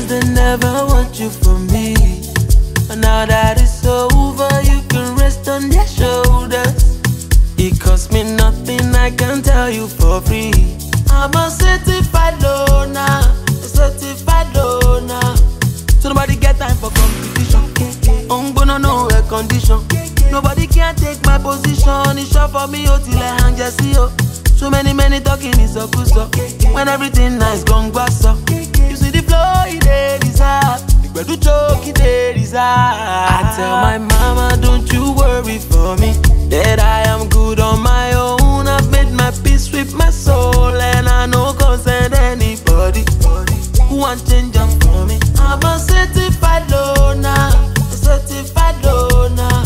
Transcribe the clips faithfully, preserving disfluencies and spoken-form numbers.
friends, they never want you for me. But now that it's over, you can rest on their shoulders. It costs me nothing, I can tell you for free. I'm a certified loner, a certified loner. So nobody get time for competition. I'm gonna know a condition. Nobody can take my position. It's short for me, oh, till I hang just see, oh. So many, many talking is a good so. When everything nice, gone bass up. You see the flow, it is hard. But do choke, it is hard. I tell my mama, don't you worry for me, that I am good on my own. I've made my peace with my soul, and I no concern anybody who want change up for me. I'm a certified loner, a certified loner.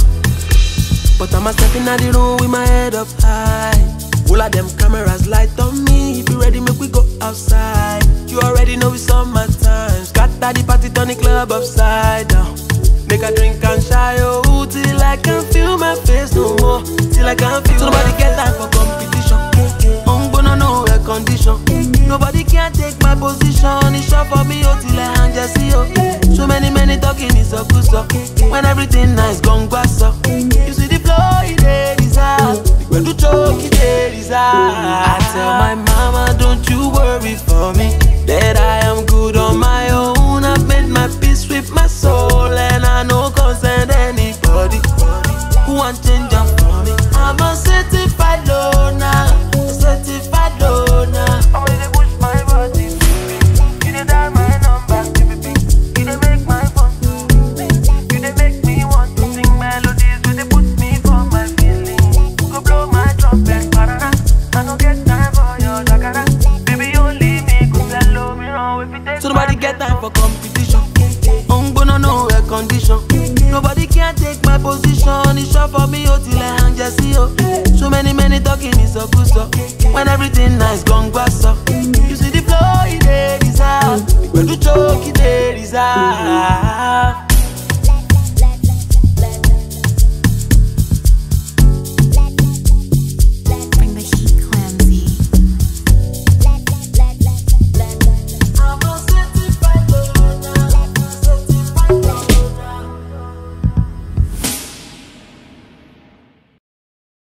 But I'm a stepping out the room with my head up high. All of them cameras light on me. If you ready, make we go outside. You already know it's on my time. Scatter the party, turn the club upside down. Make a drink and shy, oh, till I can feel my face no more. Till I can feel. So nobody get time for competition. I'm gonna know a condition. Nobody can take my position. It's short for me, oh, till I hang just see, oh. So many, many talking is a good so. When everything nice, gone bass up. You see the flow, it is hard. When you choke, it is hard. I tell my mama, don't you worry for me, that I am good on my own. I've made my peace with my soul, and I no concern anybody who want change up for me. I'm a certified loner, a certified loner. I'm gonna push my body. You dey dial my number, you dey make my phone ring. You dey make me want to sing melodies. You dey put me for my feelings. Go blow my trumpet, parara. I don't get time for your jagara. Baby, only me could tell me wrong if you take. So nobody get time for competition. I'm gonna know a condition. Nobody can take my position. It's short for me, oh, till I hang just see, oh. So many, many talking is a good so. When everything nice, gone bass up. You see the flow, it is hard. When you choke, it is hard.